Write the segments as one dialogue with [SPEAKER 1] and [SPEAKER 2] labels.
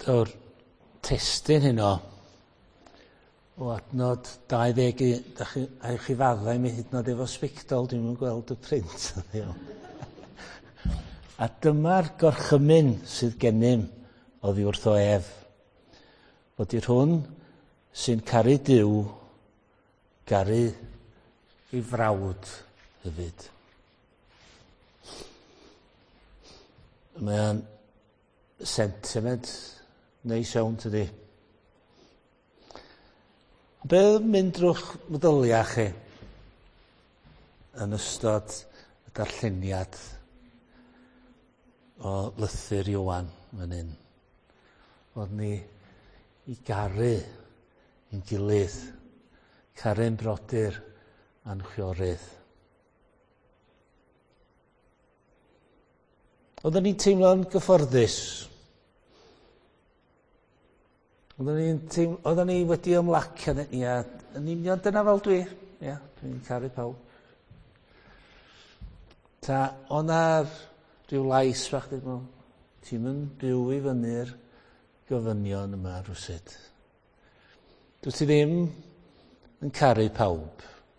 [SPEAKER 1] O'r testyn hynno o adnod 20 a'i chi faddau mi hyd yn oed efo sbectol, dwi'n yn gweld y print. A dyma'r gorchymyn sydd gennym oddi wrth o ef. Bod i'r hwn sy'n caru Duw, garu ei frawd hefyd. Mae'n sentiment neis iawn tydi. Be oedd mynd drw'ch meddylia chi yn ystod y darlleniad o lythyr Ioan fan hyn? Fod ni i garu ein gilydd, caru'n brodyr a'n chwiorydd. Oedden ni'n teimlo'n gyfforddus. Oedden ni wedi ymlacio, ia, yn union dyna fel dwi. Ia, dwi'n caru pawb. Ta, o'na rhyw lais fach, ti'n yn byw i fyny'r gofynion yma rwsyd. Dwi ti ddim yn caru pawb.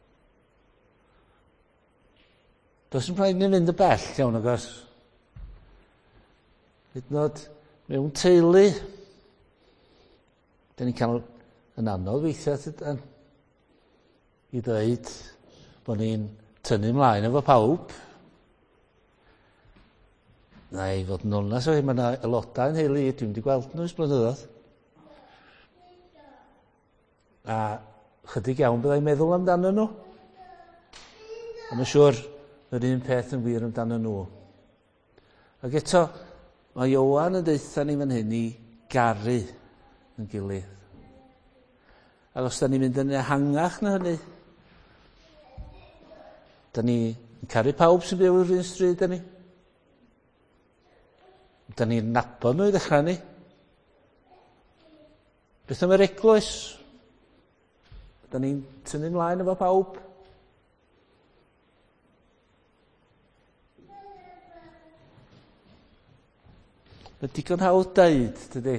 [SPEAKER 1] Does yn rhaid ni'n mynd y bell, iawn, agos. Hyd yn oed mewn teulu, da ni'n cael yn anodd weithiau i ddweud bod ni'n tynnu ymlaen efo pawb. Na i fod yn onas o, mae yna aelodau yn heulu, dwi'n wedi gweld nhw ys blynyddoedd. A chydig iawn byddai'n meddwl amdano nhw. A mae'n siŵr yr un peth yn wir amdano nhw. Ac eto, mae Ioan yn deitha ni fan hyn i garu yn gilydd. Ac os da ni'n mynd yn ehangach na hynny, da ni'n caru pawb sy'n byw i'r un stryd da ni. Da ni'n nabod nhw i ddechrau ni. Beth am yr eglwys? Da ni'n tynnu ymlaen efo pawb. Mae digon hawdd deud, dydy.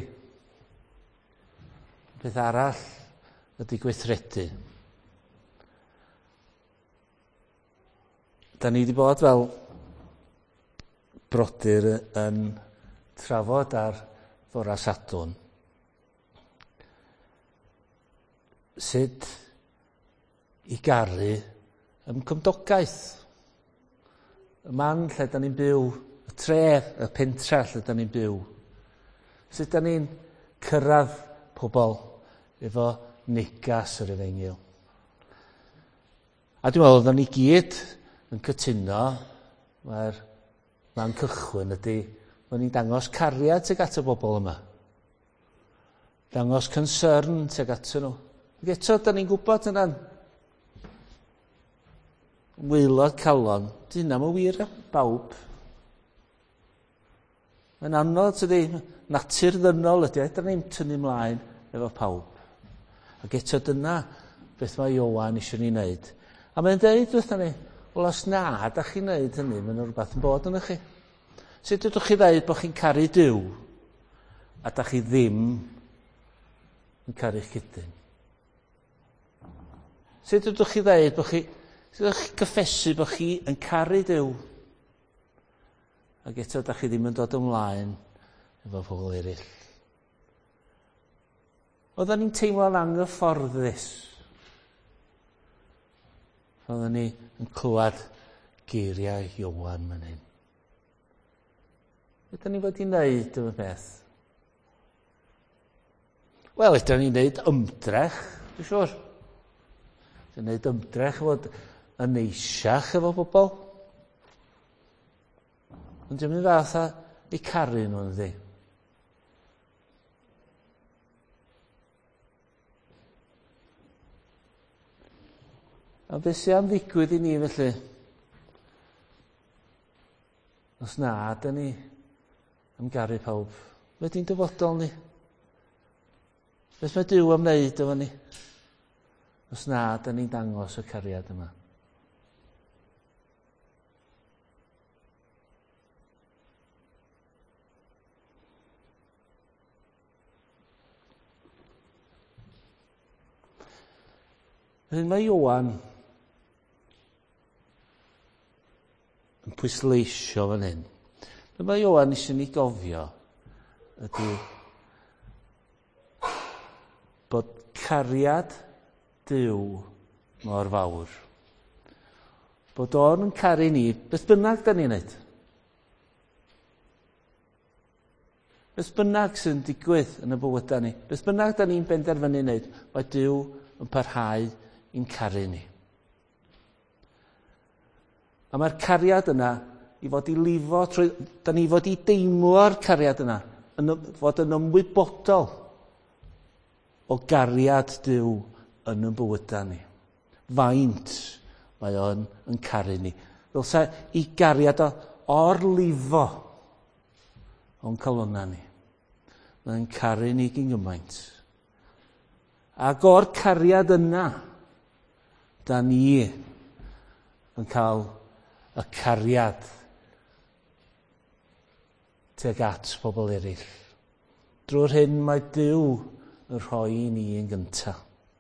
[SPEAKER 1] Beth arall ydy gweithredu. Da ni wedi bod fel brodyr yn trafod ar fora Sadwrn. Sut i garu ym cymdogaeth. Y man lle da ni'n byw, y tref, y pentra lle da ni'n byw. Sut da ni'n cyrraedd pobl efo negas yr Efengyl. A dwi'n meddwl, oedden ni gyd yn cytuno, mae'r man cychwyn ydy, bod ni'n dangos cariad tuag at y bobl yma. Dangos concern tuag at nhw. Ac eto, da ni'n gwybod yna'n waelod calon, dyna mae'n wir am bawb. Mae'n anodd, tydi, natur ddynol ydy, da ni'n tynnu ymlaen efo pawb. Ac eto dyna beth mae Ioan eisiau ni wneud. A mae'n dweud wrthyn ni, wel os na, da chi'n wneud hynny, mae'n rhywbeth yn bod yn chi. Sut ydych chi dweud bod chi'n caru Duw, a da chi ddim yn caru'ch cydyn? Sut ydych chi dweud bod sut ydych chi cyffesu bod chi yn caru Duw, ac eto da chi ddim yn dod ymlaen efo pobl eraill? Oedden ni'n teimlo'n anghyfforddus. Oedden ni yn clywed geiriau Ioan fan hyn. Ydyn ni wedi wneud y beth? Wel, ydyn ni'n wneud ymdrech, dwi'n siŵr. Ydyn ni'n wneud ymdrech fod yn eisiach efo bobl. Ond dwi'n mynd fath a i caru nhw, ynddi. A beth sy'n am ddigwydd i ni felly? Os na, da ni am garu pawb. Wedi'n dyfodol ni. Beth mae Duw am wneud efo ni? Os na, da ni'n dangos y cariad yma. Felly mae Ioan yn pwysleisio fan hyn. Be mae Ioan eisiau ni gofio ydy bod cariad Duw mor fawr. Bod o'n yn caru ni, beth bynnag da ni'n neud. Beth bynnag sy'n digwydd yn y bywydau ni, beth bynnag da ni'n benderfynu wneud, mae Duw yn parhau i'n caru ni. A mae'r cariad yna i fod i lifo, da ni fod i deimlo'r cariad yna, fod yn ymwybodol o gariad Duw yn y bywydau ni. Faint mae o'n yn caru ni. Ddylsa i gariad o'r lifo o'n calonna ni. Mae'n caru ni gyn gymaint. Ac o'r cariad yna, da ni yn cael y cariad tuag at pobl eraill. Drwy'r hyn mae Duw yn rhoi i ni yn gyntaf.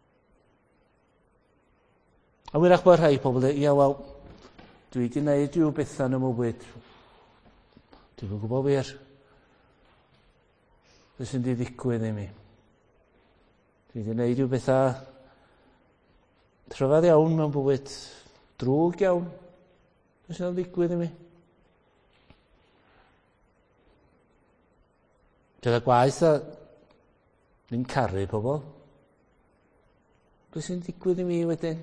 [SPEAKER 1] A wyrach bod rhai pobl dweud, ia, wel, dwi wedi gwneud rhyw bethau yn y mywyd. Dwi'n gwybod wir. Beth sy'n ddigwydd i mi. Dwi wedi gwneud rhyw bethau rhyfedd iawn mewn bywyd, drwg iawn. Beth sy'n ddigwydd i mi. Dyna gwaith a ni'n caru pobl. Beth sy'n digwydd i mi wedyn?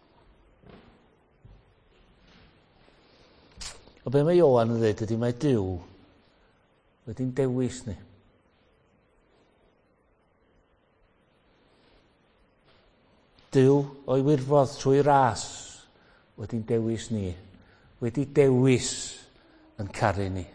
[SPEAKER 1] O be mae Ioan yn dweud ydy mae Duw wedi'n dewis ni. Duw o'i wirfodd trwy ras wedi'n dewis ni. Wedi dewis yn caru ni.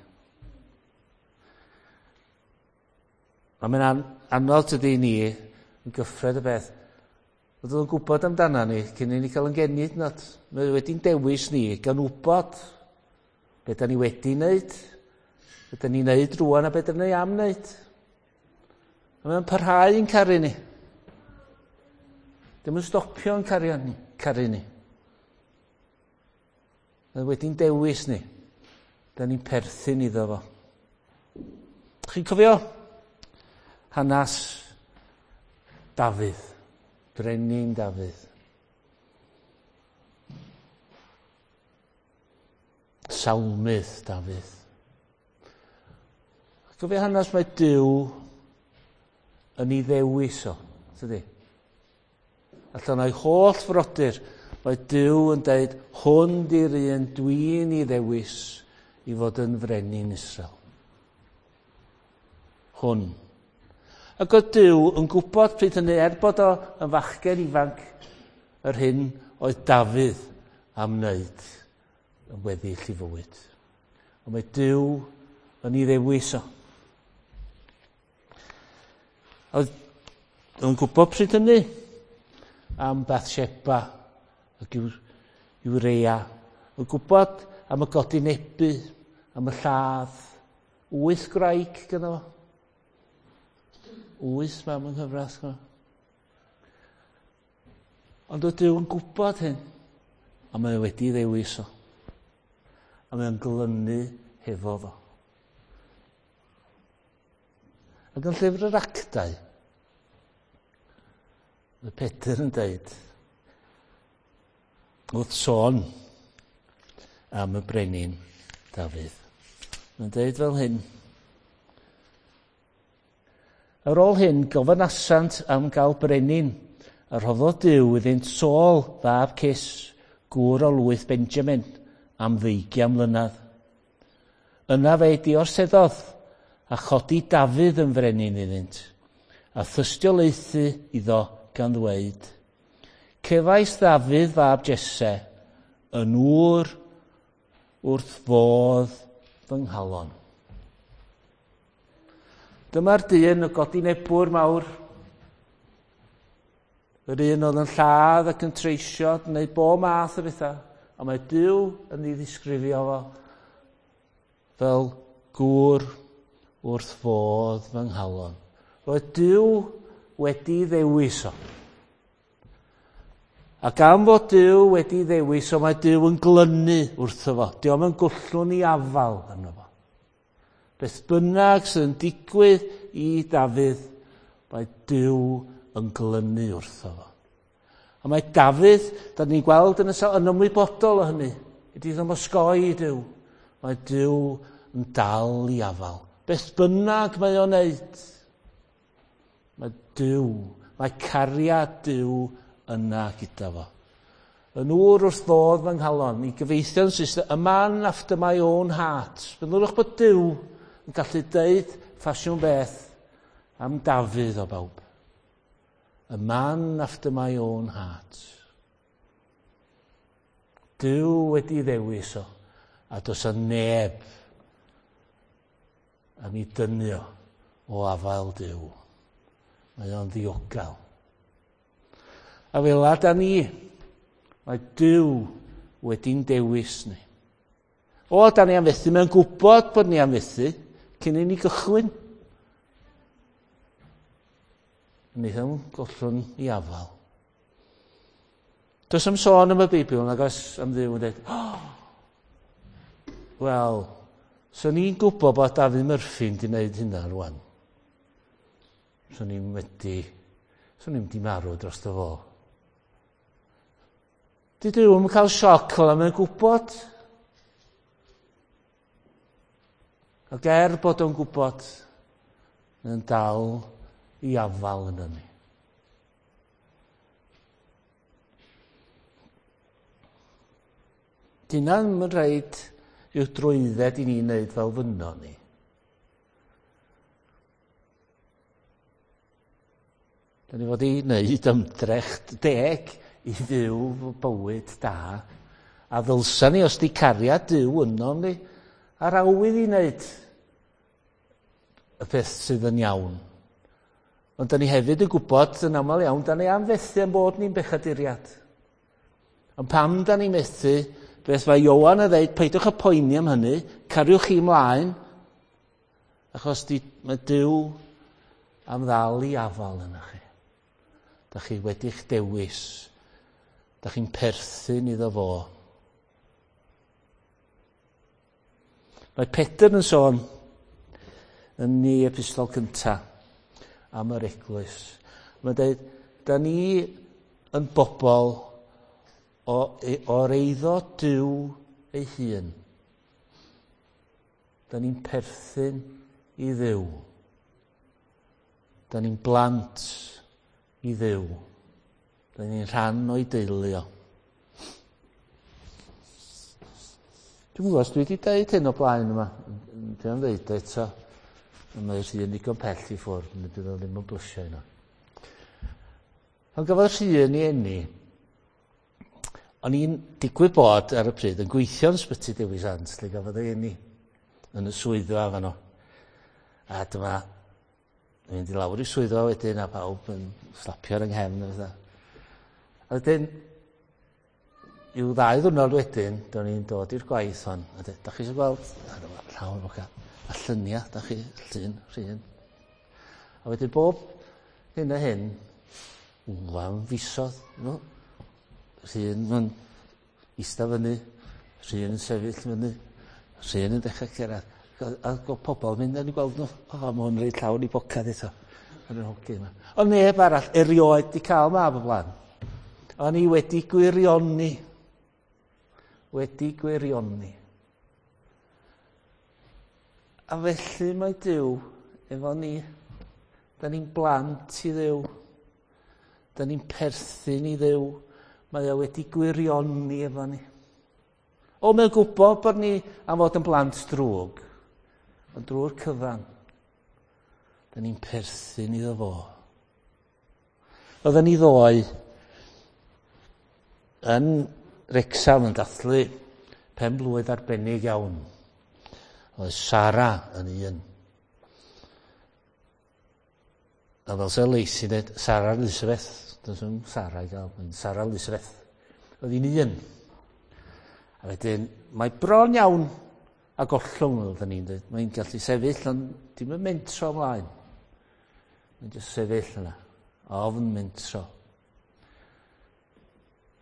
[SPEAKER 1] A mae'n anodd tydi ni yn gyffred y beth. Oedd o'n gwybod amdana ni cyn i ni cael yn genid nad. Mae wedi'n dewis ni gan wybod be da ni wedi wneud, be da ni'n wneud rwan a be da ni am wneud. A mae'n parhau yn caru ni. Dim yn stopio yn caru ni. Mae wedi'n dewis ni. Da ni'n perthyn iddo fo. Chi'n cofio hanes Dafydd, brenin Dafydd. Salmydd Dafydd. Cofio hanes mae Duw yn ei ddewis o, tydi? Allan o'i holl frodyr, mae Duw yn dweud, hwn di'r un dwi'n ei ddewis i fod yn frenin Israel. Hwn. Ac oedd Duw yn gwybod pryd hynny, bod o yn fachgen ifanc, yr hyn oedd Dafydd am wneud yn weddill i fywyd. Ond mae Duw yn ei ddewis o. Oedd yn gwybod pryd hynny am Bathsheba ac Urea. Yn gwybod am y godinebu, am y lladd. 8 graig gyda fo. 8 mam yng nghyfrath. Ond oedd Duw yn gwybod hyn. A mae wedi ddewis o. A mae'n glynu hefo fo. Ac yn llyfr yr Actau, mae Peter yn dweud, wrth sôn am y brenin Dafydd. Mae'n dweud fel hyn. Ar ôl hyn, gofynasant am gael brenin, a rhoddodd Duw iddynt Saul fab Kis, gŵr o lwyth Benjamin, am 20 mlynedd. Yna fe diorseddodd a chodi Dafydd yn frenin iddynt, a thystiolaethu iddo gan ddweud, cefais Dafydd fab Jesse yn ŵr wrth fodd fy nghalon. Dyma'r dyn y godinebwr mawr, yr un oedd yn lladd ac yn treisio, yn gwneud bob math o bethau, a mae Duw yn ei ddisgrifio fo fel gŵr wrth fodd fy nghalon. Roedd Duw wedi ddewis o. A gan fod Duw wedi ddewis, o mae Duw yn glynu wrtho fo. Diolch yn gwllwn i afal yno fo. Beth bynnag sy'n digwydd i Dafydd, mae Duw yn glynu wrtho fo. A mae Dafydd, da ni'n gweld yn ymwybodol o hynny, wedi ddymosgoi i Duw. Mae Duw yn dal i afal. Beth bynnag mae o'n neud, mae Duw, mae cariad Duw yna gyda fo. Yn ŵr wrth ddod fy nghalon, i gyfeithio'n Saesneg, a man after my own heart. Byddwch bod Duw yn gallu deud ffasiwn beth am Dafydd o bawb. A man after my own heart. Duw wedi ddewis o, a does o neb am ei dynnu o afael Duw. Mae o'n ddiogel. A fel da ni, mae Duw wedi'n dewis ni. O, da ni am fethu, mae'n gwybod bod ni am fethu cyn i ni gychwyn. Ni ddim gollwn i afal. Does am sôn am y Beibl, nag oes am Dduw yn dweud, wel, so ni'n gwybod bod Dafydd Murphy'n di wneud hynna rwan. So ni'n di marw dros dy fo. Di Duw yn cael sioc fel am yn gwybod. Ac bod o'n gwybod, yn dal i afal yna ni. Dyna'n mynd rhaid i'w drwydded i ni wneud fel fyno ni. Da ni fod i wneud ymdrech deg i fyw bywyd da, a ddylsa ni os di cariad Duw yno ni, ar awydd i wneud y peth sydd yn iawn. Ond da ni hefyd yn gwybod yn aml iawn, da ni am fethu am bod ni'n bechaduriad. Ond pam da ni methu, beth mae Ioan yn dweud, peidwch y poeni am hynny, cariwch chi ymlaen, achos mae Duw am ddal i afal yna chi. Da chi wedi'ch dewis, da chi'n perthyn iddo fo. Mae Pedr yn sôn yn ei epistol cyntaf am yr eglwys. Mae'n dweud, da ni yn bobl o'r eiddo Duw ei hun. Da ni'n perthyn i Dduw. Da ni'n blant i Dduw. Da ni'n rhan o'i deulu o. Dwi'n gwybod os dwi wedi dweud hyn o blaen yma. Dwi'n dweud eto. Mae'n rhywun digon pell i ffwrdd, nid ydw ddim yn blysio yna. Ond gafodd rhywun i enni, o'n i'n digwydd bod ar y pryd yn gweithio yn Sbyty Dewi Sant, lle gafodd ei enni yn y swyddfa fanno. A dyma, dwi'n mynd i lawr i swyddfa wedyn, a pawb yn slapio ar yng nghefn. A wedyn, i'w 2 ddiwrnod wedyn, do'n i'n dod i'r gwaith hon. A da chi eisiau gweld, llawn o'ch a llyniau, da chi, rhywun. A wedyn bob hyn a hyn, wwan fisodd, rhywun yn eista fyny, rhywun yn sefyll fyny, rhywun yn dechrau cerad. A pobl mynd yn gweld nhw, mae hwn yn rhaid llawn i bocad eto. Ond neb arall, erioed di cael mab o blaen. O'n i wedi gwirioni. A felly mae Duw efo ni. Da ni'n blant i Dduw. Da ni'n perthyn i Dduw. Mae o wedi gwirioni efo ni. O, mae'n gwybod bod ni am fod yn blant drwg. Ond drwy'r cyfan. Da ni'n perthyn iddo fo. Oedden ni ddoe yn Wrecsam yn dathlu pen-blwydd arbennig iawn. Oedd Sara yn un. A fel sy'n leisi dweud, Sara Elizabeth. Dwi'n Sara i gael, Sara Elizabeth. Oedd hi'n un. A wedyn, mae bron iawn a gollwng, oedden ni'n dweud. Mae'n gallu sefyll, ond dim yn mentro ymlaen. Mae'n just sefyll yna. Ofn mentro.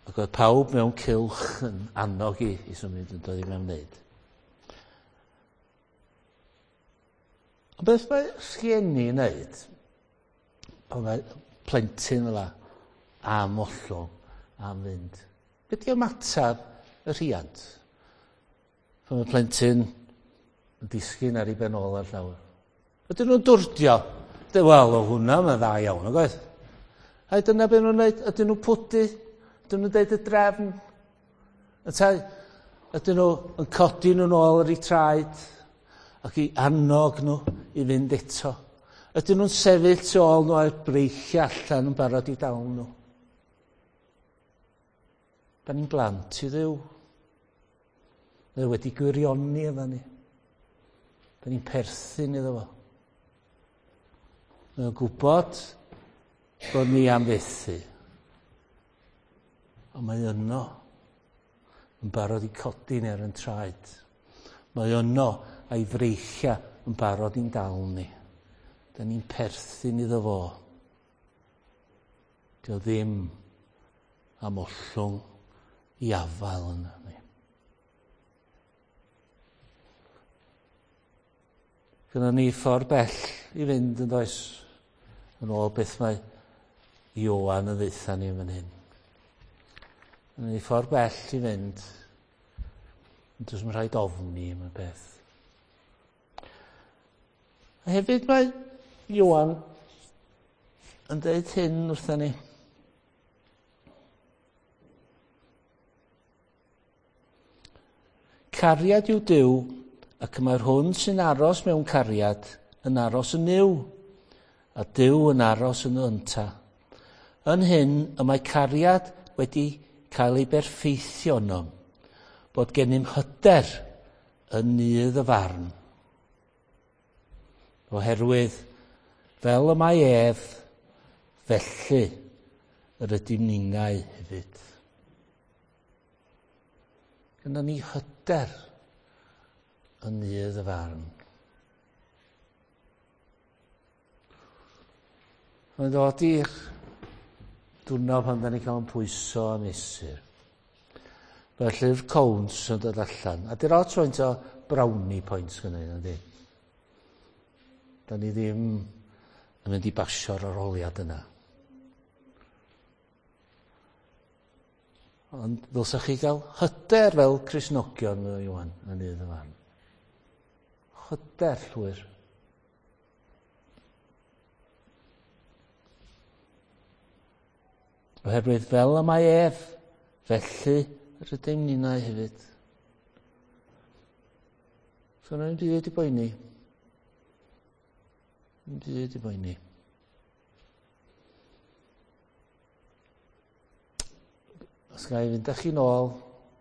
[SPEAKER 1] Ac oedd pawb mewn cylch yn annog i symud yn dod i mewn wneud. Ond beth mae rhieni yn wneud, pan mae plentyn yla am ollwng, am fynd, beth yw ymateb y rhiant? Pan mae plentyn yn disgyn ar ei ben ôl ar llawr. Ydyn nhw'n dwrdio? Wel, o hwnna mae'n dda iawn, o goedd? A dyna beth nhw'n gwneud? Ydyn nhw'n pwdu? Ydyn nhw'n deud y drefn? Ydyn nhw yn codi nhw'n ôl ar ei traed ac i annog nhw i fynd eto? Ydyn nhw'n sefyll tu ôl nhw a'r breichio allan yn barod i dal nhw? Da ni'n blant i Dduw. Mae wedi gwirioni efo ni. Da ni'n perthyn iddo fo. Mae'n gwybod bod ni am fethu. Ond mae yno yn barod i codi ni ar yn traed. Mae yno a'i freichia yn barod i'n dal ni. Da ni'n perthyn iddo fo. Dio ddim am ollwng i afael yna ni. Gyda ni ffordd bell i fynd yn does yn ôl beth mae Ioan yn ddeitha ni yn fan hyn. Gyda ni ffordd bell i fynd ond does mae'n rhaid ofni am y beth. A hefyd mae Ioan yn dweud hyn wrthyn ni. Cariad yw Duw, ac mae'r hwn sy'n aros mewn cariad yn aros yn niw, a Duw yn aros yn ynta. Yn hyn y mae cariad wedi cael ei berffeithio ynom, bod gennym hyder yn nydd y farn. Oherwydd, fel y mae ef, felly yr ydym ninnau hefyd. Gyda ni hyder yn nydd y farn. Mae'n dod i'r diwrnod pan da ni cael yn pwyso a mesur. Mae'r llyfr Cowns yn dod allan. A di'r ots faint o brownie points gyda ni, ynddi? Da ni ddim yn mynd i basio'r arholiad yna. Ond ddylsach chi gael hyder fel Cristnogion o Ioan yn nydd y farn. Hyder llwyr. Oherwydd fel y mae ef, felly rydym ninnau hefyd. So yna'n byd i boeni. Yn byd i boeni. Os ga i fynd â chi nôl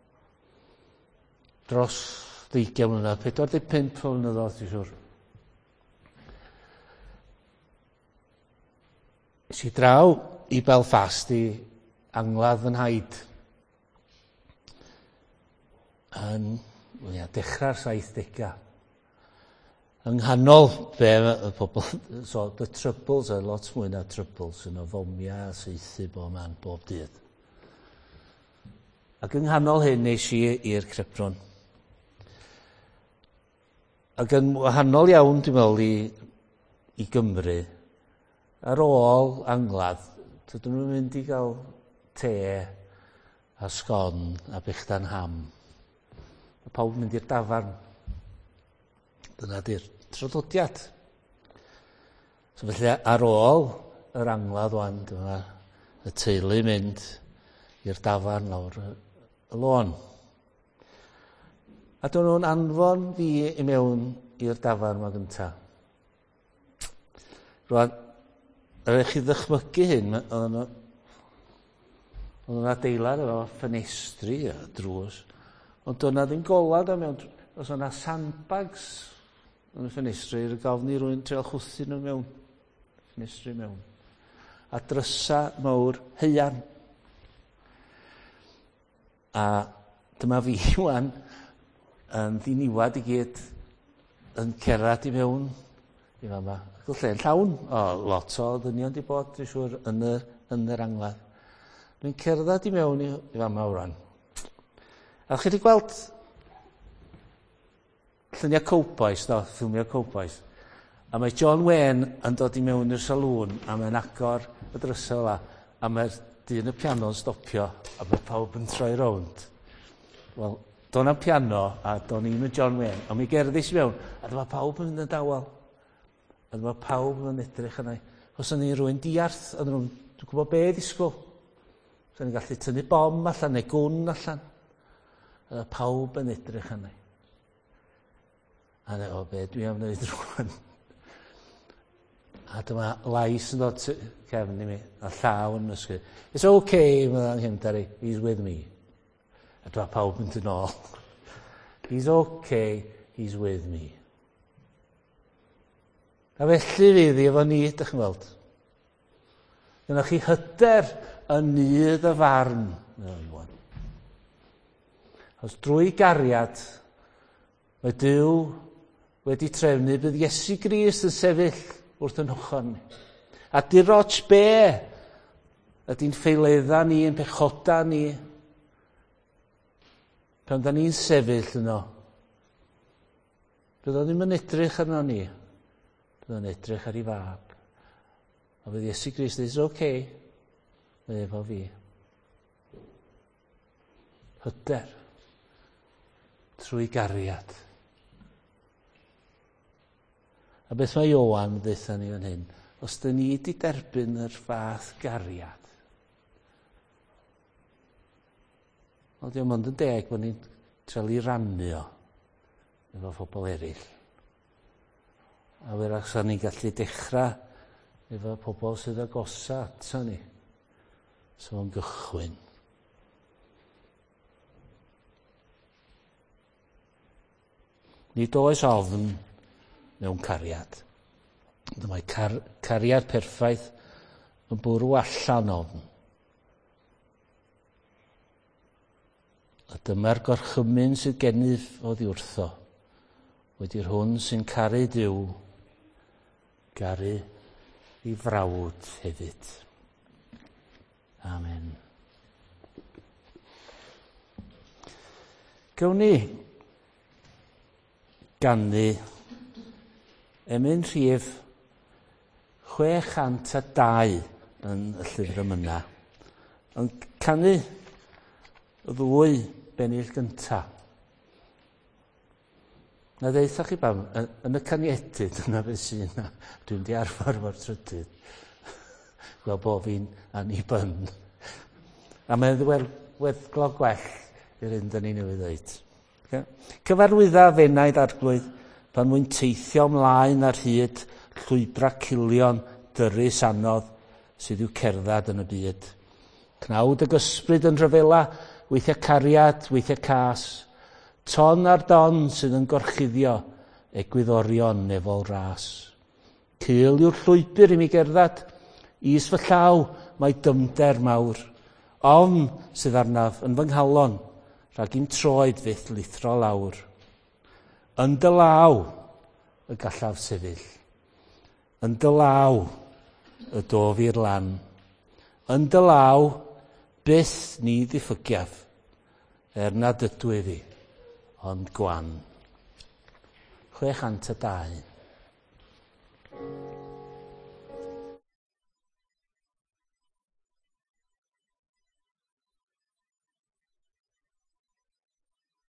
[SPEAKER 1] dros 20 mlynedd, 45 mlynedd, ti'n siwr. Es i draw i Belfast i angladd fy nhaid. Yn dechrau'r 70au. Yng nghanol be y pobl, so the troubles, a lot mwy na troubles, yn o fomia a seithi bob dydd. Ac yng nghanol hyn nes i i'r Crypron. Ac yn wahanol iawn, dwi'n meddwl, i Gymru, ar ôl angladd, dydyn nhw'n mynd i gael te a sgon a bechdan ham. A pawb mynd i'r dafarn. Dyna di'r traddodiad. So felly ar ôl yr angladd wan, dyma y teulu mynd i'r dafarn lawr y lôn. A dyn nhw'n anfon fi i mewn i'r dafarn yma gynta. Rwan, yr eich chi ddychmygu hyn, oedd yna adeilad efo ffenestri a drws, ond doedd yna ddim golad am mewn, os yna sandbags yn y ffenestri, i'r gofni rwy'n treol chwthu nhw mewn, ffenestri mewn, a drysa mawr heian. A dyma fi wan yn ddiniwad i gyd yn cerad i mewn i fama. Ac o lle'n llawn, lot o ddynion di bod, dwi'n siŵr, yn yr angladd. Dwi'n cerdded i mewn i fama wran. A chi wedi gweld lluniau cowbois, ffilmiau cowbois. A mae John Wayne yn dod i mewn i'r saloon a mae'n agor y drysau la a mae'r dyn y piano yn stopio a mae pawb yn troi rownd. Wel, do'n am piano a do'n un o John Wayne a mi gerddi's i mewn a dyma pawb yn mynd yn dawel. A dyma pawb yn edrych yna. Os o'n i rwy'n diarth, dwi'n gwybod be ddisgwyl. Os o'n i'n gallu tynnu bom allan neu gwn allan. A pawb yn edrych yna. A o be dwi am wneud rwan. A dyma lais yn dod cefn i mi, a llaw yn ysgu. It's okay, mae'n hymdari, he's with me. A dyma pawb yn dyn ôl. He's okay, he's with me. A felly fydd efo ni, ydych chi'n weld. Dyna chi hyder yn nydd y farn. Os drwy gariad, mae Duw wedi trefnu bydd Iesu Grist yn sefyll wrth yn ochr ni. A dim ots be ydy'n ffeiledda ni, yn pechoda ni, pan da ni'n sefyll yno. Bydd o'n ddim yn edrych arno ni. Bydd o'n edrych ar ei fab. A bydd Iesu Grist dweud, okay, mae efo fi. Hyder. Trwy gariad. A beth mae Ioan yn dweud ni fan hyn, os da ni wedi derbyn yr fath gariad, wel, diolch ond yn deg bod ni'n treulu rannu o efo phobl eraill. A wyrach sa ni'n gallu dechrau efo pobl sydd agosa ato ni. So yn gychwyn. Nid oes ofn mewn cariad. Mae cariad perffaith yn bwrw allan ofn. A dyma'r gorchymyn sydd gennyf oddi wrtho. Wedi'r hwn sy'n caru Duw, garu ei frawd hefyd. Amen. Gawn ni ganu emyn rhif 602 yn y llyfr yma. Ond canu y ddwy bennill gynta. Na ddeitha chi bam, yn y caniedyd yna fe sy'n yna, dwi'n di arfer fo'r trydydd. Gweld bo fi'n anibyn. A mae'n weddglo gwell i'r un da ni newydd dweud. Okay. Cyfarwydda fenaid arglwydd pan mwyn teithio ymlaen ar hyd llwybra cilion dyrus anodd sydd i'w cerdded yn y byd. Cnawd y gysbryd yn rhyfela, weithiau cariad, weithiau cas. Ton ar don sydd yn gorchuddio egwyddorion efo ras. Cul yw'r llwybr i mi gerdded, is fy llaw mae dymder mawr. Ofn sydd arnaf yn fy nghalon, rhag i'm troed fyth lithro lawr. Yn dy law y gallaf sefyll. Yn dy law y dof i'r lan. Yn dy law byth ni ddiffygiaf, nad ydw i fi, ond gwan. 602.